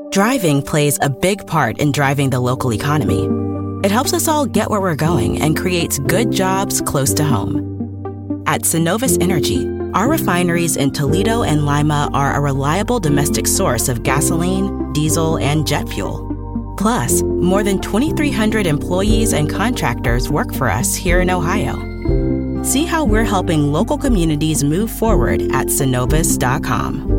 Driving plays a big part in driving the local economy. It helps us all get where we're going and creates good jobs close to home. At Synovus Energy, our refineries in Toledo and Lima are a reliable domestic source of gasoline, diesel, and jet fuel. Plus, more than 2,300 employees and contractors work for us here in Ohio. See how we're helping local communities move forward at Synovus.com.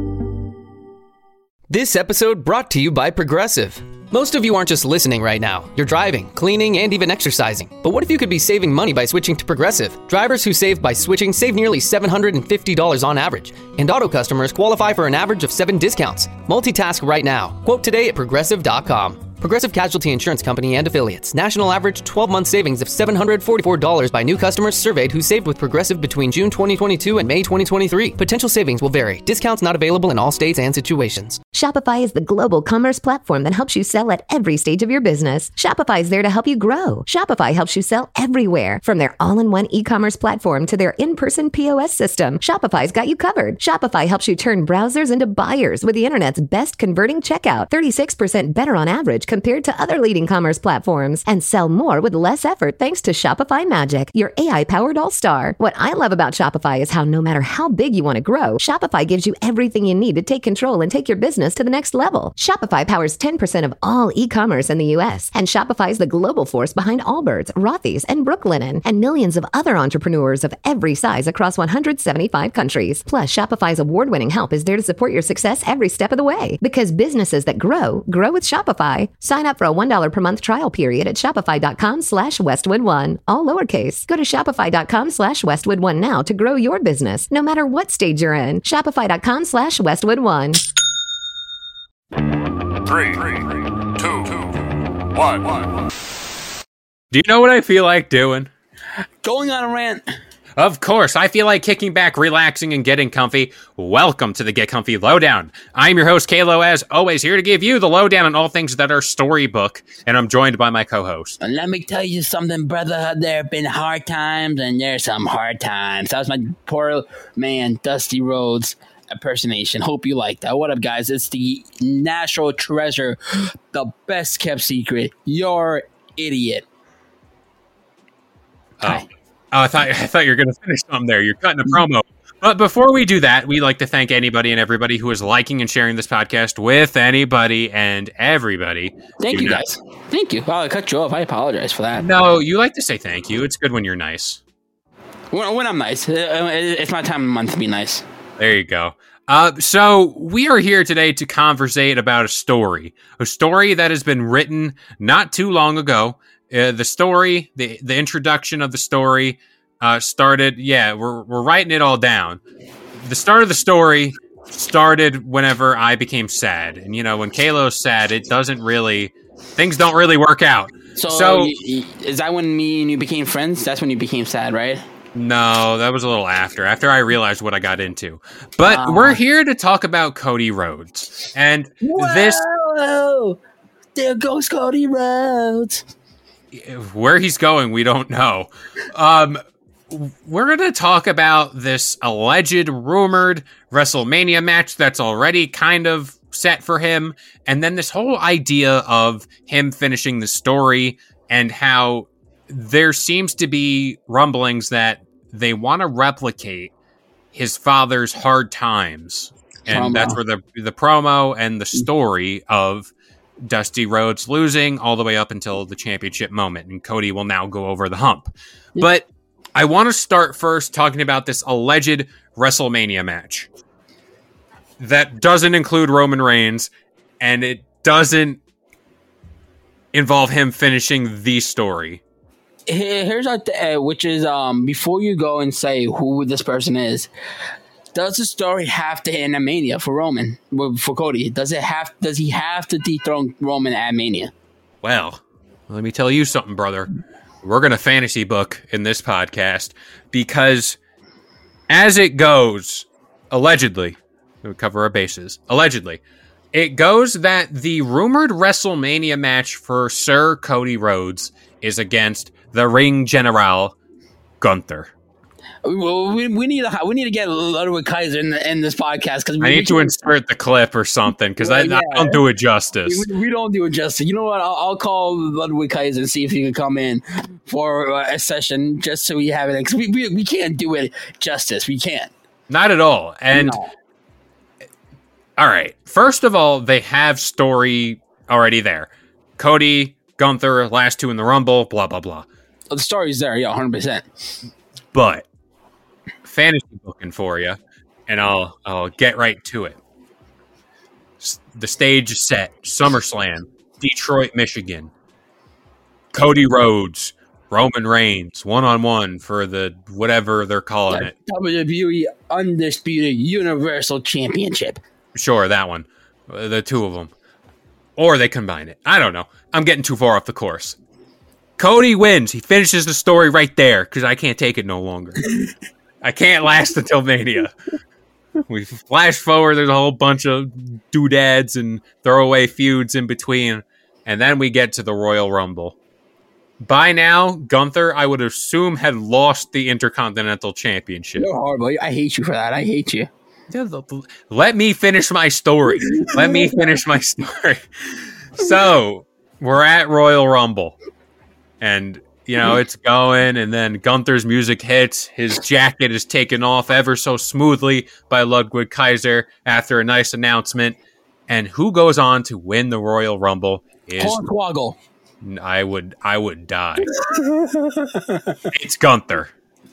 This episode brought to you by Progressive. Most of you aren't just listening right now. You're driving, cleaning, and even exercising. But what if you could be saving money by switching to Progressive? Drivers who save by switching save nearly $750 on average. And auto customers qualify for an average of 7 discounts. Multitask right now. Quote today at Progressive.com. Progressive Casualty Insurance Company and Affiliates. National average 12-month savings of $744 by new customers surveyed who saved with Progressive between June 2022 and May 2023. Potential savings will vary. Discounts not available in all states and situations. Shopify is the global commerce platform that helps you sell at every stage of your business. Shopify is there to help you grow. Shopify helps you sell everywhere, from their all-in-one e-commerce platform to their in-person POS system. Shopify's got you covered. Shopify helps you turn browsers into buyers with the internet's best converting checkout, 36% better on average compared to other leading commerce platforms, and sell more with less effort thanks to Shopify Magic, your AI-powered all-star. What I love about Shopify is how no matter how big you want to grow, Shopify gives you everything you need to take control and take your business to the next level. Shopify powers 10% of all e-commerce in the U.S., and Shopify is the global force behind Allbirds, Rothy's, and Brooklinen, and millions of other entrepreneurs of every size across 175 countries. Plus, Shopify's award-winning help is there to support your success every step of the way. Because businesses that grow with Shopify. Sign up for a $1 per month trial period at shopify.com/Westwood1, all lowercase. Go to shopify.com/Westwood1 now to grow your business, no matter what stage you're in. Shopify.com/Westwood1. 3, 2, 1. Do you know what I feel like doing? Going on a rant. Of course, I feel like kicking back, relaxing, and getting comfy. Welcome to the Get Comfy Lowdown. I'm your host, Kalo, as always, here to give you the lowdown on all things that are storybook, and I'm joined by my co-host. And let me tell you something, brother. There have been hard times, and there's some hard times. That was my poor man, Dusty Rhodes impersonation. Hope you like that. What up, guys? It's the national treasure, the best kept secret. You're idiot. Hi. Oh, I thought you were going to finish something there. You're cutting a promo. But before we do that, we like to thank anybody and everybody who is liking and sharing this podcast with anybody and everybody. Thank you, guys. Thank you. Well, I cut you off. I apologize for that. No, you like to say thank you. It's good when you're nice. When I'm nice. It's my time of month to be nice. There you go. So we are here today to conversate about a story that has been written not too long ago. The story, the introduction of the story started, we're writing it all down. The start of the story started whenever I became sad. And, you know, when Kalo's sad, things don't really work out. So is that when me and you became friends? That's when you became sad, right? No, that was a little after I realized what I got into. But we're here to talk about Cody Rhodes. And there goes Cody Rhodes. Where he's going, we don't know. We're going to talk about this alleged, rumored WrestleMania match that's already kind of set for him. And then this whole idea of him finishing the story and how there seems to be rumblings that they want to replicate his father's hard times. And that's where the promo and the story of Dusty Rhodes losing all the way up until the championship moment, and Cody will now go over the hump. Yeah. But I want to start first talking about this alleged WrestleMania match that doesn't include Roman Reigns, and it doesn't involve him finishing the story. Here's our which is before you go and say who this person is, does the story have to end at Mania for Roman, for Cody? Does he have to dethrone Roman at Mania? Well, let me tell you something, brother. We're going to fantasy book in this podcast because as it goes, allegedly, we'll cover our bases, allegedly, it goes that the rumored WrestleMania match for Sir Cody Rhodes is against the Ring General, Gunther. We need to get Ludwig Kaiser in this podcast because I need to insert the clip or something because I don't do it justice. We don't do it justice. You know what? I'll call Ludwig Kaiser and see if he can come in for a session just so we have it. Because we can't do it justice. We can't. Not at all. And all right. First of all, they have story already there. Cody, Gunther, last two in the Rumble, blah, blah, blah. Oh, the story's there, yeah, 100%. But fantasy booking for you, and I'll get right to it. The stage is set. SummerSlam, Detroit, Michigan. Cody Rhodes, Roman Reigns, one-on-one for the whatever they're calling it. WWE Undisputed Universal Championship. Sure, that one. The two of them. Or they combine it. I don't know. I'm getting too far off the course. Cody wins. He finishes the story right there because I can't take it no longer. I can't last until Mania. We flash forward. There's a whole bunch of doodads and throwaway feuds in between. And then we get to the Royal Rumble. By now, Gunther, I would assume, had lost the Intercontinental Championship. You're horrible. I hate you for that. I hate you. Let me finish my story. So, we're at Royal Rumble. And, it's going, and then Gunther's music hits. His jacket is taken off ever so smoothly by Ludwig Kaiser after a nice announcement. And who goes on to win the Royal Rumble is... Hornswoggle. I would die. It's Gunther.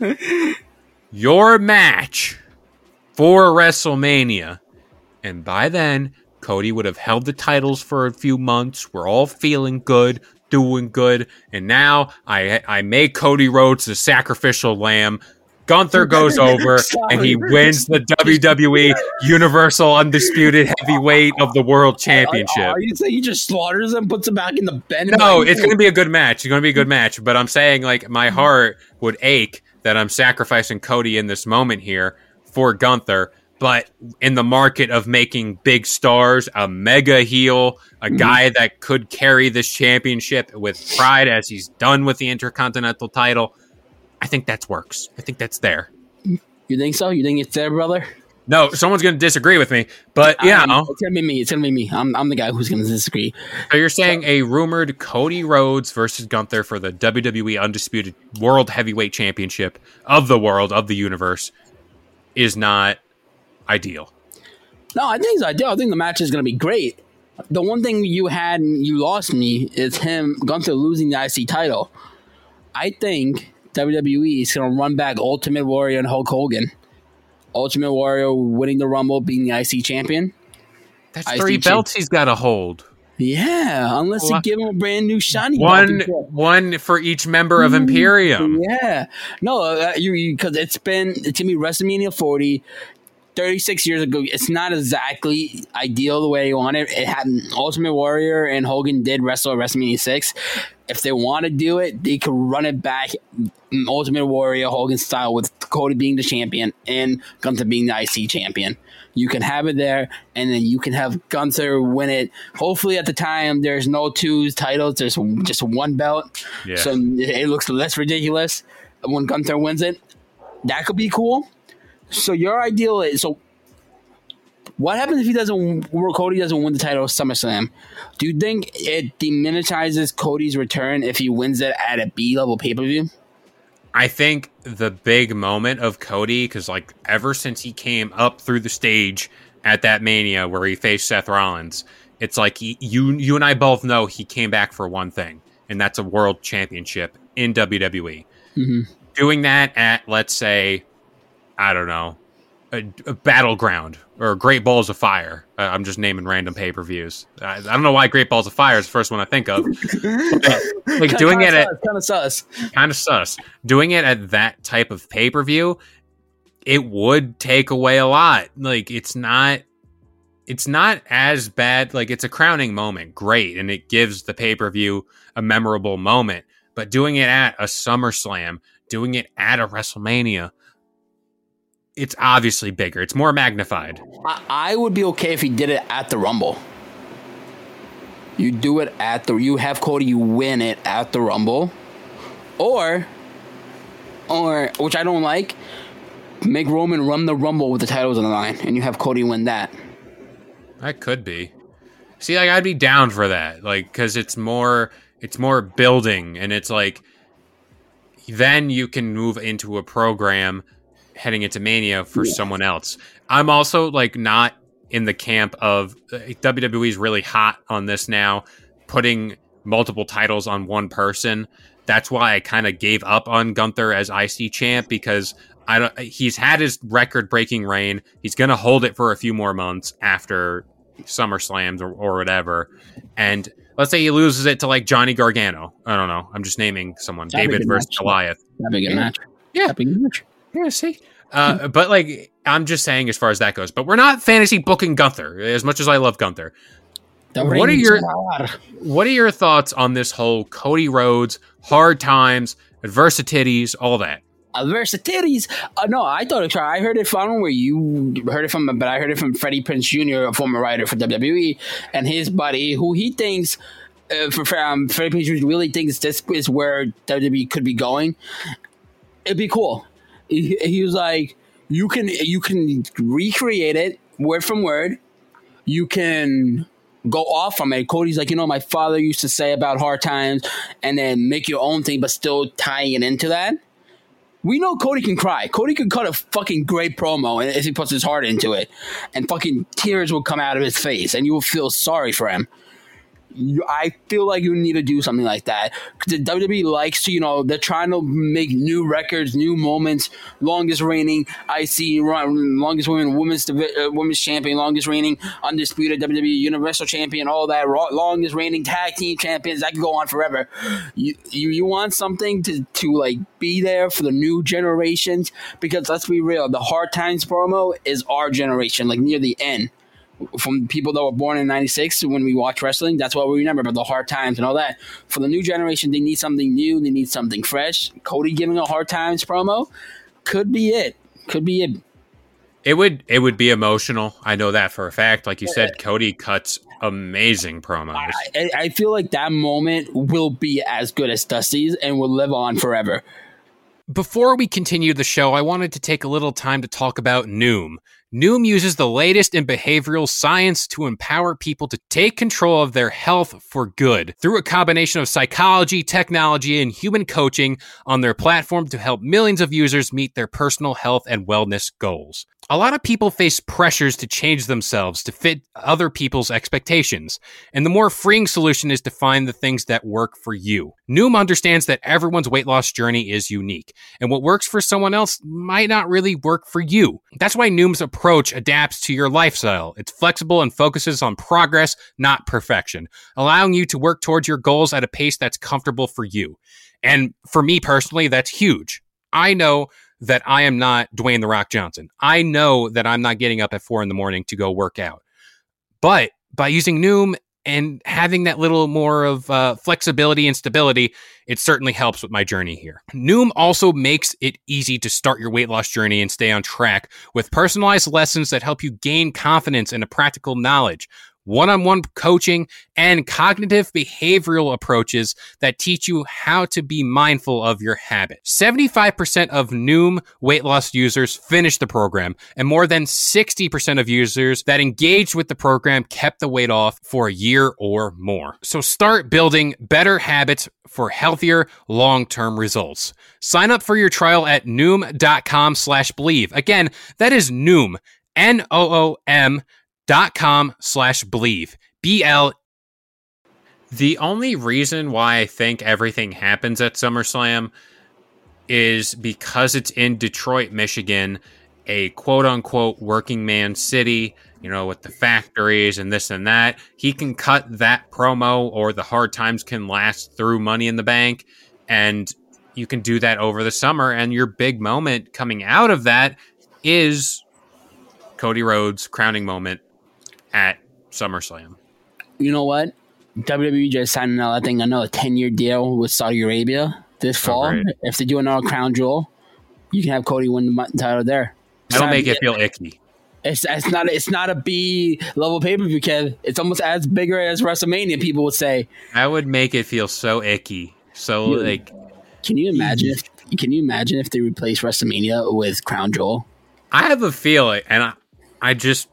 Your match for WrestleMania. And by then, Cody would have held the titles for a few months. We're all feeling good, doing good. And now I make Cody Rhodes the sacrificial lamb. Gunther goes over and he wins the WWE Universal Undisputed Heavyweight of the World Championship. Are you saying he just slaughters him, puts him back in the bed? No, it's going to be a good match. It's going to be a good match. But I'm saying, my heart would ache that I'm sacrificing Cody in this moment here for Gunther. But in the market of making big stars, a mega heel, a guy that could carry this championship with pride as he's done with the Intercontinental title, I think that works. I think that's there. You think so? You think it's there, brother? No, someone's going to disagree with me. But, it's going to be me. It's going to be me. I'm the guy who's going to disagree. So you're saying a rumored Cody Rhodes versus Gunther for the WWE Undisputed World Heavyweight Championship of the world, of the universe, is not ideal? No, I think it's ideal. I think the match is going to be great. The one thing you had and you lost me is Gunther losing the IC title. I think WWE is going to run back Ultimate Warrior and Hulk Hogan. Ultimate Warrior winning the Rumble, being the IC champion. That's three belts he's got to hold. Yeah, unless you give him a brand new shiny one for each member of Imperium. Yeah, no, because it's going to be WrestleMania 40. 36 years ago, it's not exactly ideal the way you want it. It had Ultimate Warrior and Hogan did wrestle at WrestleMania 6. If they want to do it, they could run it back Ultimate Warrior Hogan style with Cody being the champion and Gunther being the IC champion. You can have it there, and then you can have Gunther win it. Hopefully, at the time, there's no two titles. There's just one belt. Yeah. So it looks less ridiculous when Gunther wins it. That could be cool. So your ideal is, what happens if Cody doesn't win the title of SummerSlam? Do you think it demonetizes Cody's return if he wins it at a B-level pay-per-view? I think the big moment of Cody, because ever since he came up through the stage at that Mania where he faced Seth Rollins, it's you and I both know he came back for one thing, and that's a world championship in WWE. Mm-hmm. Doing that at, let's say, I don't know, a Battleground or Great Balls of Fire. I'm just naming random pay-per-views. I don't know why Great Balls of Fire is the first one I think of. Doing it at kind of sus. Doing it at that type of pay-per-view, it would take away a lot. It's not as bad. It's a crowning moment, great, and it gives the pay-per-view a memorable moment. But doing it at a SummerSlam, doing it at a WrestleMania, it's obviously bigger. It's more magnified. I would be okay if he did it at the Rumble. You do it you have Cody, you win it at the Rumble. Or or which I don't like, make Roman run the Rumble with the titles on the line, and you have Cody win that. That could be. See, like, I'd be down for that, like, because it's more building, and it's like then you can move into a program heading into Mania for someone else. I'm also like not in the camp of WWE's really hot on this now, putting multiple titles on one person. That's why I kind of gave up on Gunther as IC champ, because he's had his record-breaking reign. He's going to hold it for a few more months after SummerSlams or whatever. And let's say he loses it to like Johnny Gargano. I don't know. I'm just naming someone. David versus Goliath. That'd be a good match. Yeah. That'd be a good match. Yeah, see? But like, I'm just saying as far as that goes. But we're not fantasy booking Gunther, as much as I love Gunther. What are your thoughts on this whole Cody Rhodes, hard times, adversities, all that? Adversities? No, I heard it from where you heard it from, but I heard it from Freddie Prinze Jr., a former writer for WWE, and his buddy, who he thinks, Freddie Prinze Jr. really thinks this is where WWE could be going. It'd be cool. He was like, you can recreate it word from word. You can go off from it. Cody's like, my father used to say about hard times, and then make your own thing, but still tying it into that. We know Cody can cry. Cody can cut a fucking great promo if he puts his heart into it, and fucking tears will come out of his face, and you will feel sorry for him. I feel like you need to do something like that. The WWE likes to, they're trying to make new records, new moments. Longest reigning IC, longest women's champion, longest reigning undisputed WWE Universal Champion, all that. Longest reigning tag team champions. That can go on forever. You want something to like be there for the new generations, because let's be real, the Hard Times promo is our generation, like near the end. From people that were born in 96, when we watch wrestling, that's what we remember about the hard times and all that. For the new generation, they need something new. They need something fresh. Cody giving a hard times promo could be it. It would be emotional. I know that for a fact. Like you said, Cody cuts amazing promos. I feel like that moment will be as good as Dusty's and will live on forever. Before we continue the show, I wanted to take a little time to talk about Noom. Noom uses the latest in behavioral science to empower people to take control of their health for good through a combination of psychology, technology, and human coaching on their platform to help millions of users meet their personal health and wellness goals. A lot of people face pressures to change themselves to fit other people's expectations, and the more freeing solution is to find the things that work for you. Noom understands that everyone's weight loss journey is unique, and what works for someone else might not really work for you. That's why Noom's approach adapts to your lifestyle. It's flexible and focuses on progress, not perfection, allowing you to work towards your goals at a pace that's comfortable for you. And for me personally, that's huge. I know that I am not Dwayne The Rock Johnson. I know that I'm not getting up at 4 a.m. to go work out. But by using Noom and having that little more of flexibility and stability, it certainly helps with my journey here. Noom also makes it easy to start your weight loss journey and stay on track with personalized lessons that help you gain confidence and a practical knowledge, one-on-one coaching, and cognitive behavioral approaches that teach you how to be mindful of your habits. 75% of Noom weight loss users finished the program, and more than 60% of users that engaged with the program kept the weight off for a year or more. So start building better habits for healthier long-term results. Sign up for your trial at Noom.com/believe. Again, that is Noom, Noom.com/believe. BL. The only reason why I think everything happens at SummerSlam is because it's in Detroit, Michigan, a quote-unquote working man city, with the factories and this and that. He can cut that promo, or the hard times can last through Money in the Bank, and you can do that over the summer, and your big moment coming out of that is Cody Rhodes' crowning moment at SummerSlam. You know what? WWE just signed another 10-year deal with Saudi Arabia this fall. Right. If they do another crown jewel, you can have Cody win the title there. That'll make it feel icky. It's not a B level pay-per-view, Kev. It's almost as bigger as WrestleMania, people would say. That would make it feel so icky. So can you imagine Can you imagine if they replace WrestleMania with Crown Jewel? I have a feeling, and I just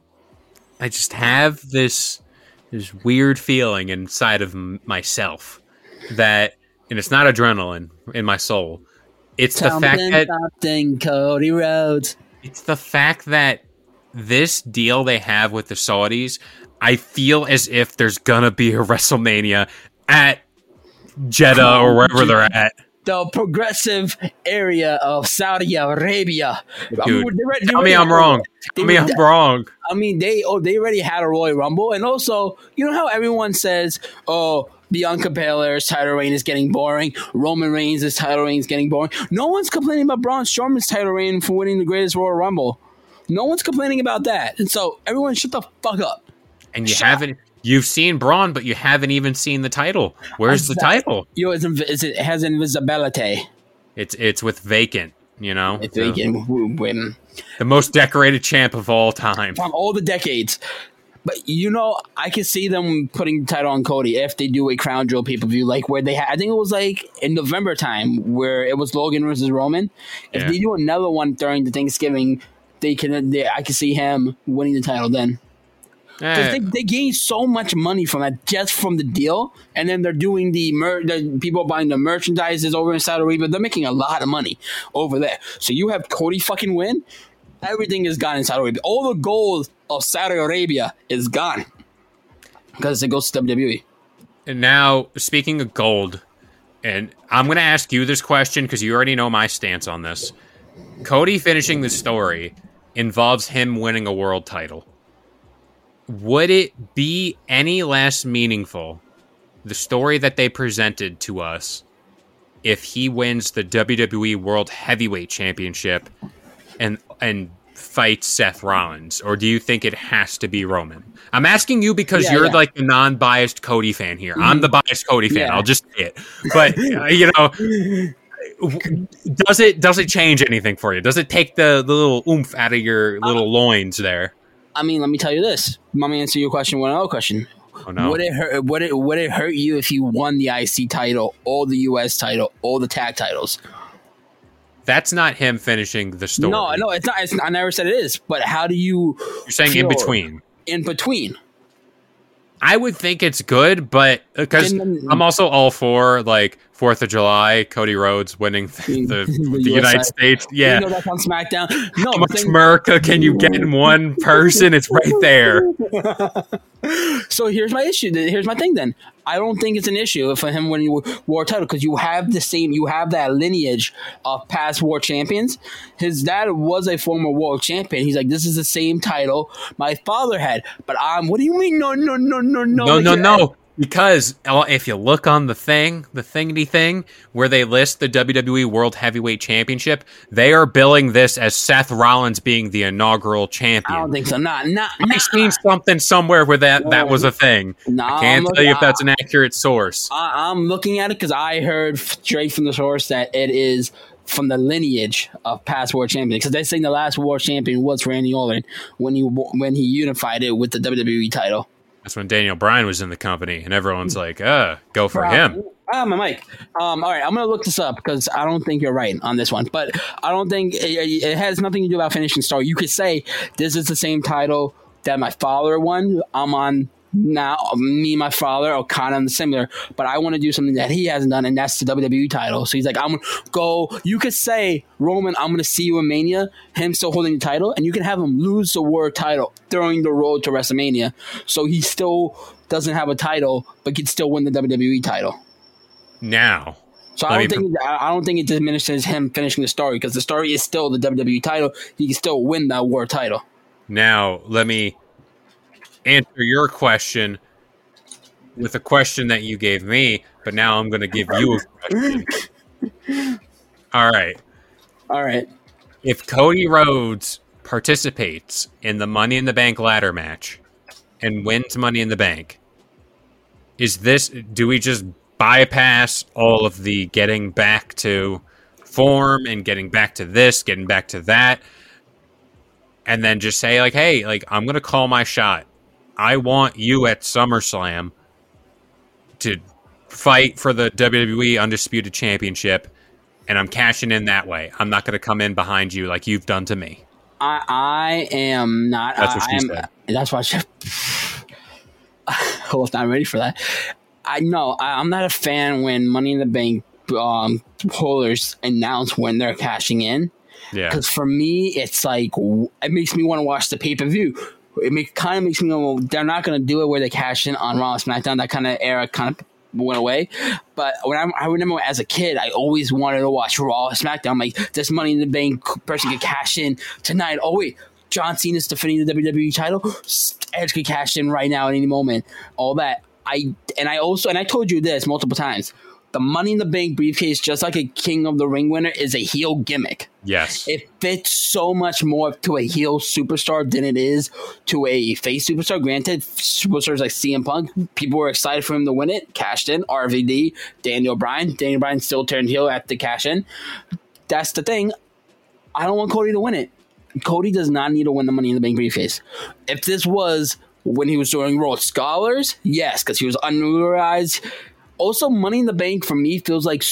have this weird feeling inside of myself that, and it's not adrenaline in my soul. It's the fact that Cody Rhodes. It's the fact that this deal they have with the Saudis, I feel as if there's gonna be a WrestleMania at Jeddah or wherever they're at. The progressive area of Saudi Arabia. Dude, tell me I'm wrong. Tell me I'm wrong. I mean, they already had a Royal Rumble, and also, you know how everyone says, "Oh, Bianca Belair's title reign is getting boring. Roman Reigns' title reign is getting boring." No one's complaining about Braun Strowman's title reign for winning the greatest Royal Rumble. No one's complaining about that, and so everyone shut the fuck up. And you've seen Braun, but you haven't even seen the title. Where's the title? It has invisibility. It's with vacant. You know, it's vacant. The most decorated champ of all time from all the decades. But, you know, I could see them putting the title on Cody if they do a Crown Jewel pay-per-view, like where they had, I think it was like in November time where it was Logan versus Roman. If they do another one during the Thanksgiving, I can see him winning the title then. Because they gain so much money from that just from the deal, and then they're doing the people buying the merchandises over in Saudi Arabia. They're making a lot of money over there. So you have Cody fucking win. Everything is gone in Saudi Arabia. All the gold of Saudi Arabia is gone because it goes to WWE. And now, speaking of gold, and I'm going to ask you this question because you already know my stance on this. Cody finishing the story involves him winning a world title. Would it be any less meaningful, the story that they presented to us, if he wins the WWE World Heavyweight Championship and fights Seth Rollins, or do you think it has to be Roman? I'm asking you because you're like the non-biased Cody fan here. I'm the biased Cody fan. I'll just say it. But you know, does it change anything for you? Does it take the little oomph out of your little loins there? I mean, let me tell you this. Let me answer your question with another question. Oh, no. Would it hurt you if you won the IC title, or the US title, or the tag titles? That's not him finishing the story. No, it's not. I never said it is. But how do you? You're saying in between. In between. I would think it's good, but because I'm also all for like 4th of July, Cody Rhodes winning the United States. Yeah, you know that's on SmackDown. No, how much America can you get in one person? It's right there. So here's my issue. Here's my thing. Then I don't think it's an issue for him winning war title because you have that lineage of past war champions. His dad was a former world champion. He's like, this is the same title my father had. But what do you mean? No. Because if you look on the thingy thing where they list the WWE World Heavyweight Championship, they are billing this as Seth Rollins being the inaugural champion. I don't think so. I've seen something somewhere where that was a thing. I can't tell you if that's an accurate source. I'm looking at it because I heard straight from the source that it is from the lineage of past world champions. Because they're saying the last world champion was Randy Orton when he unified it with the WWE title. That's when Daniel Bryan was in the company, and everyone's like, go for him. My mic. All right, I'm going to look this up because I don't think you're right on this one. But I don't think it has nothing to do about finishing story. You could say this is the same title that my father won. I'm on now. Me and my father are kind of similar, but I want to do something that he hasn't done, and that's the WWE title. So he's like, I'm going to go. You could say, Roman, I'm going to see you in Mania, him still holding the title, and you can have him lose the world title during the road to WrestleMania. So he still doesn't have a title, but can still win the WWE title. Now. So I don't think it diminishes him finishing the story because the story is still the WWE title. He can still win that world title. Now, let me answer your question with a question that you gave me, but now I'm going to give you a question. All right. If Cody Rhodes participates in the Money in the Bank ladder match and wins Money in the Bank, do we just bypass all of the getting back to form and getting back to this, getting back to that, and then just say like, hey, like I'm going to call my shot. I want you at SummerSlam to fight for the WWE Undisputed Championship and I'm cashing in that way. I'm not going to come in behind you like you've done to me. I am not. That's what she said. That's why I was not ready for that. I'm not a fan when Money in the Bank holders announce when they're cashing in. Yeah. Because for me, it's like, it makes me want to watch the pay-per-view. Kind of makes me know they're not going to do it where they cash in on Raw and SmackDown. That kind of era kind of went away. But I remember as a kid, I always wanted to watch Raw and SmackDown. I'm like, this Money in the Bank person could cash in tonight. Oh, wait. John Cena's defending the WWE title. Edge could cash in right now at any moment. All that. I told you this multiple times. The Money in the Bank briefcase, just like a King of the Ring winner, is a heel gimmick. Yes. It fits so much more to a heel superstar than it is to a face superstar. Granted, superstars like CM Punk, people were excited for him to win it, cashed in. RVD, Daniel Bryan. Daniel Bryan still turned heel at the cash in. That's the thing. I don't want Cody to win it. Cody does not need to win the Money in the Bank briefcase. If this was when he was doing Rhodes Scholars, yes, because he was unutilized. Also, Money in the Bank for me feels like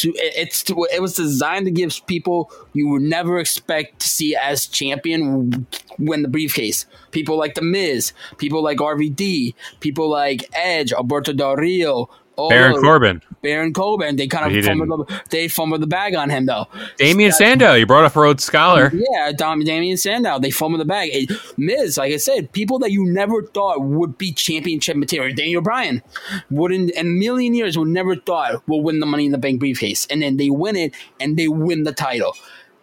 it was designed to give people you would never expect to see as champion win the briefcase. People like The Miz, people like RVD, people like Edge, Alberto Del Rio, Baron Corbin. They kind of fumbled the bag on him, though. Damien Sandow. You brought up Rhodes Scholar. Yeah, Damien Sandow. They fumbled the bag. Miz, like I said, people that you never thought would be championship material. Daniel Bryan wouldn't, in a million years, would never thought will win the Money in the Bank briefcase. And then they win it, and they win the title.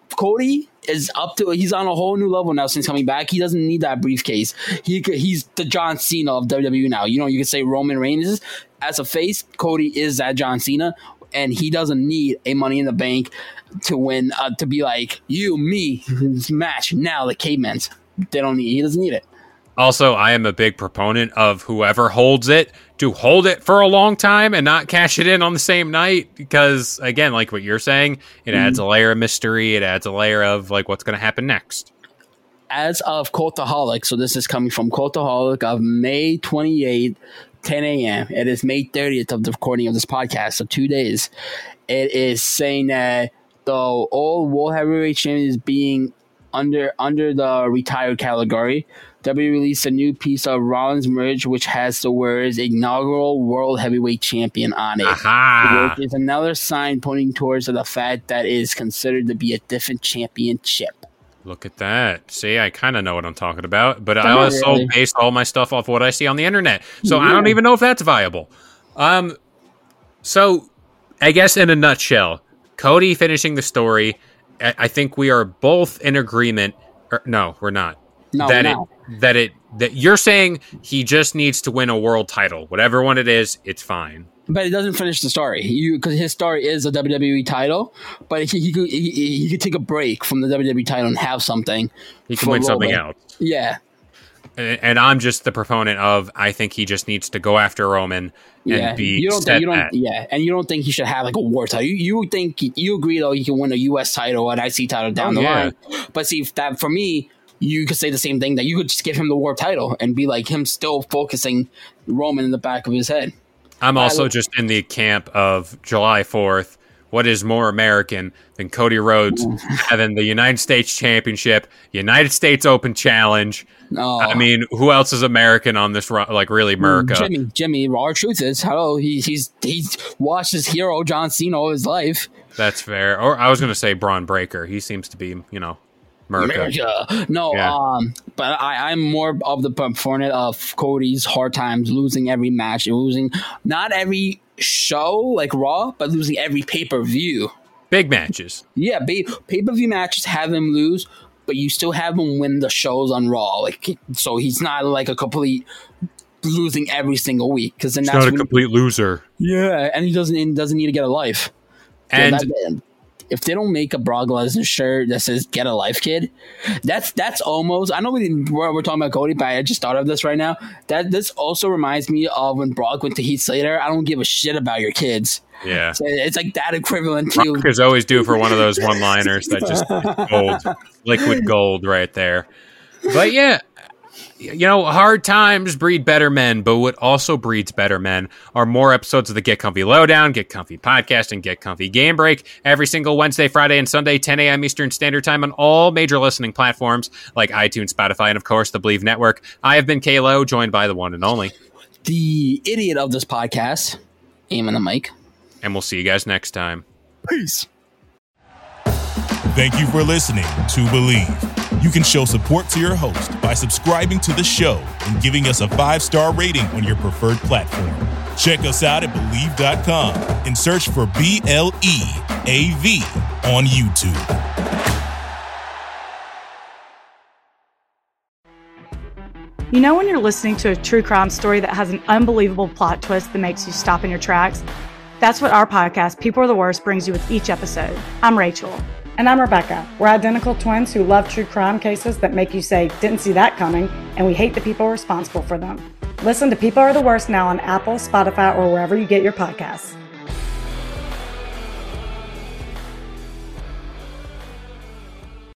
Cody is he's on a whole new level now since coming back. He doesn't need that briefcase. He's the John Cena of WWE now. You can say Roman Reigns is. As a face, Cody is that John Cena, and he doesn't need a Money in the Bank to win, to be like, you, me, this match, now the cavemen's. He doesn't need it. Also, I am a big proponent of whoever holds it to hold it for a long time and not cash it in on the same night because, again, like what you're saying, it adds a layer of mystery. It adds a layer of like what's going to happen next. As of Cultaholic, so this is coming from Cultaholic of May 28th, 10 a.m. It is May 30th of the recording of this podcast, so 2 days. It is saying that the old World Heavyweight Champion is being under the retired category. WWE released a new piece of Rollins merch which has the words inaugural World Heavyweight Champion on it. Aha. Which is another sign pointing towards the fact that it is considered to be a different championship. Look at that. See, I kind of know what I'm talking about, but I also base all my stuff off what I see on the internet. So I don't even know if that's viable. So I guess in a nutshell, Cody finishing the story, I think we are both in agreement. No, we're not. That you're saying he just needs to win a world title. Whatever one it is, it's fine. But it doesn't finish the story. Because his story is a WWE title, but he could take a break from the WWE title and have something. He can win something else. Yeah. And I'm just the proponent of I think he just needs to go after Roman and be set at. Yeah, and you don't think he should have like a war title. You agree though he can win a US title or an IC title down the line. But see, that for me, you could say the same thing that you could just give him the war title and be like him still focusing Roman in the back of his head. I'm also just in the camp of July 4th. What is more American than Cody Rhodes having the United States Championship, United States Open Challenge? Oh. I mean, who else is American on this? Like, really, America? Jimmy. Our truth is, hello. He's watched his hero John Cena all his life. That's fair. Or I was going to say Braun Breaker. He seems to be, America. No, yeah. But I'm more of the proponent of Cody's hard times, losing every match, losing not every show like Raw, but losing every pay-per-view. Big matches. Yeah, pay-per-view matches have him lose, but you still have him win the shows on Raw. So he's not like a complete losing every single week. Because then he's that's not a complete loser. Yeah, and he doesn't need to get a life. And if they don't make a Brock Lesnar shirt that says "Get a Life, Kid," that's almost. I know we're talking about Cody, but I just thought of this right now. That this also reminds me of when Brock went to Heath Slater. I don't give a shit about your kids. Yeah, so it's like that equivalent to. Brock is always due for one of those one-liners that just gold, liquid gold right there. But yeah, hard times breed better men, but what also breeds better men are more episodes of the Get Comfy Lowdown, Get Comfy Podcast, and Get Comfy Game Break every single Wednesday, Friday, and Sunday, 10 a.m. Eastern Standard Time on all major listening platforms like iTunes, Spotify, and of course the Believe Network. I have been K-Lo, joined by the one and only, the idiot of this podcast, aiming the mic. And we'll see you guys next time. Peace. Thank you for listening to Believe. You can show support to your host by subscribing to the show and giving us a 5-star rating on your preferred platform. Check us out at Believe.com and search for BLEAV on YouTube. You know when you're listening to a true crime story that has an unbelievable plot twist that makes you stop in your tracks? That's what our podcast, People Are the Worst, brings you with each episode. I'm Rachel. And I'm Rebecca. We're identical twins who love true crime cases that make you say, didn't see that coming, and we hate the people responsible for them. Listen to People Are the Worst now on Apple, Spotify, or wherever you get your podcasts.